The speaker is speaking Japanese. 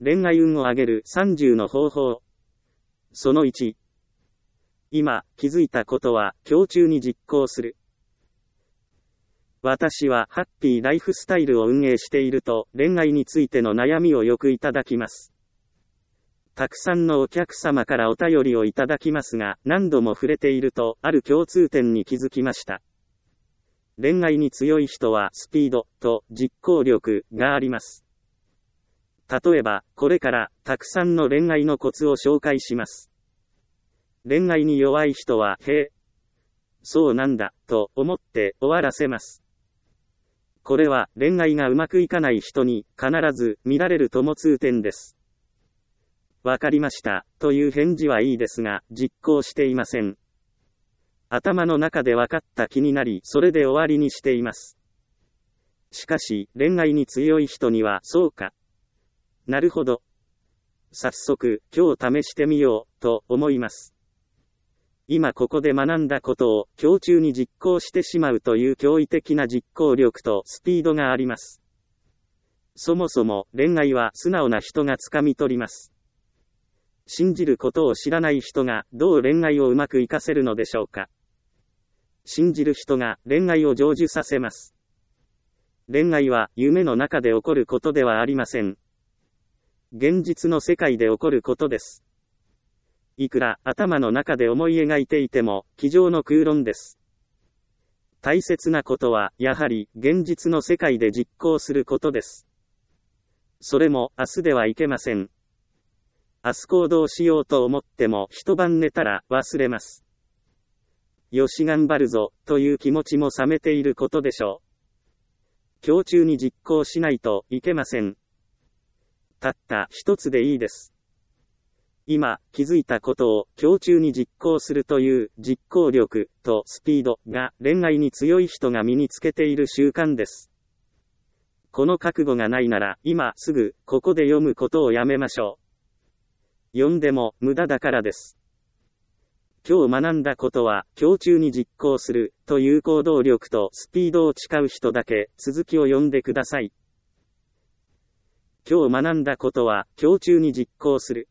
恋愛運を上げる30の方法。その1。今、気づいたことは、今日中に実行する。私はハッピーライフスタイルを運営していると、恋愛についての悩みをよくいただきます。たくさんのお客様からお便りをいただきますが、何度も触れていると、ある共通点に気づきました。恋愛に強い人はスピードと実行力があります。例えば、これからたくさんの恋愛のコツを紹介します。恋愛に弱い人は、へえ、そうなんだ、と思って終わらせます。これは恋愛がうまくいかない人に必ず見られる共通点です。わかりました、という返事はいいですが、実行していません。頭の中で分かった気になり、それで終わりにしています。しかし、恋愛に強い人には、そうか。なるほど。早速、今日試してみよう、と思います。今ここで学んだことを、今日中に実行してしまうという驚異的な実行力とスピードがあります。そもそも、恋愛は素直な人が掴み取ります。信じることを知らない人が、どう恋愛をうまく活かせるのでしょうか。信じる人が恋愛を成就させます。恋愛は夢の中で起こることではありません。現実の世界で起こることです。いくら頭の中で思い描いていても、机上の空論です。大切なことは、やはり現実の世界で実行することです。それも明日ではいけません。明日行動しようと思っても一晩寝たら忘れます。よし頑張るぞ、という気持ちも冷めていることでしょう。今日中に実行しないといけません。たった一つでいいです。今、気づいたことを今日中に実行するという実行力とスピードが恋愛に強い人が身につけている習慣です。この覚悟がないなら今すぐここで読むことをやめましょう。読んでも無駄だからです。今日学んだことは、今日中に実行する、という行動力とスピードを誓う人だけ、続きを読んでください。今日学んだことは、今日中に実行する。